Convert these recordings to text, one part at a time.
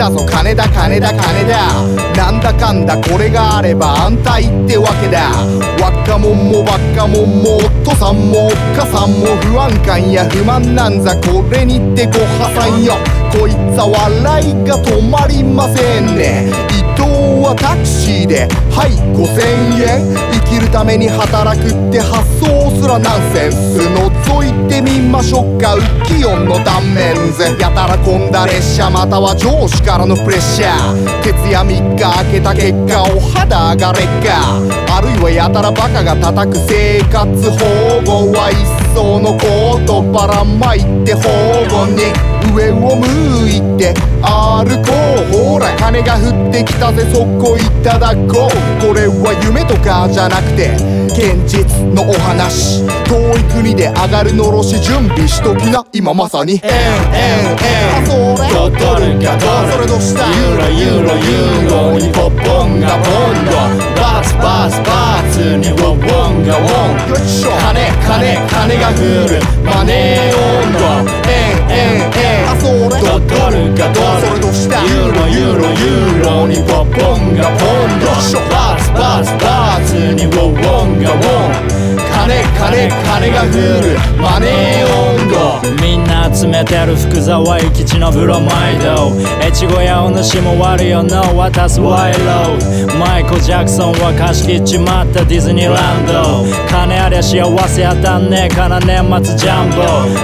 だぞ金だ金だ金だ、なんだかんだこれがあれば安泰ってわけだ。若者もバカ者も夫さんもおっかさんも不安感や不満なんざこれにてご破産よ。こいつは笑いが止まりませんね。移動はタクシーではい5000円、生きるために働くって発想すらナンセンス。覗いてみましょうか浮世の断面図。やたら混んだ列車または上司からのプレッシャー、徹夜3日明けた結果お肌が劣化、あるいはやたらバカが叩く生活保護は一層のことばらまいて保護に上を向いて歩こう。ほら金が降ってきたぜそこいただこう。これは夢とかじゃなくて現実のお話。遠い国で上がるのろし準備しときな今まさに。あそれドルがドル、 それどうしたユーロユーロユーロにポポンがポンド、バツバツバツにウォンがウォン。 よいしょ金金金が降るマネー温度、 あそれドルがドル、 それどうしたユーロユーロユーロにポポンがポンド、バツバツバツにウォンがウォン。金金金が降るマネー温度、みんな集めてる福沢諭吉のブロマイド、越後屋お主も悪いよの渡すワイロー。マイコ・ジャクソンは貸し切っちまったディズニーランド、金ありゃ幸せ当たんねえから年末ジャンボ。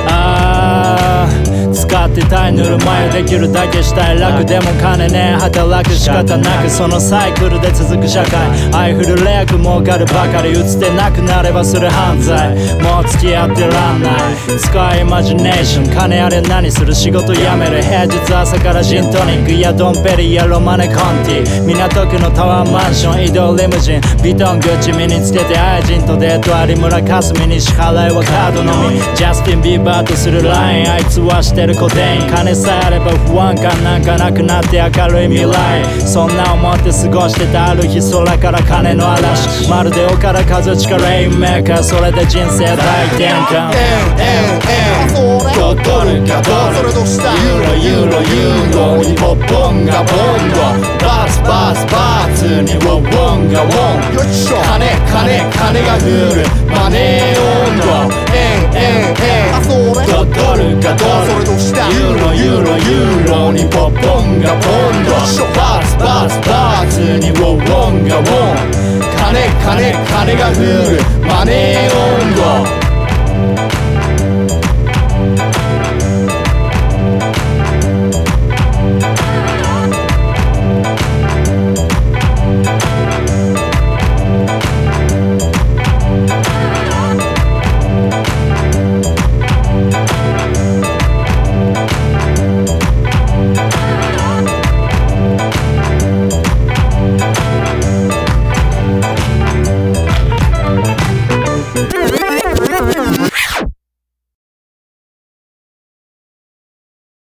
使ってたいぬるま湯できるだけしたい楽、でも金ねえ働く仕方なくそのサイクルで続く社会。愛フルレアく儲かるばかり打つてなくなればする犯罪、もう付き合ってらんない。使いイマジネーション、金あれ何する仕事辞める、平日朝からジントニックやドンペリやロマネコンティ、港区のタワーマンション移動リムジン、ビトングッチ身につけて愛人とデート、有村架純に支払いはカードのみ、ジャスティン・ビーバーとするライン、あいつはしてるコデイン、金さえあれば不安感なんかなくなって明るい未来、そんな思って過ごしてたある日空から金の嵐、まるで岡田和親レインメーカー、それで人生大転換。ドルがドル、 それどうしたユーロユーロユーロにポポンがポンド、バツバツバツにウォンがウォン。 よいしょ金金金が降るマネー温度、 あそれドルがドル、 それどうしたユーロユーロユーロにポポンがポンド、バツバツバツにウォンがウォン。金金金が降るマネー温度。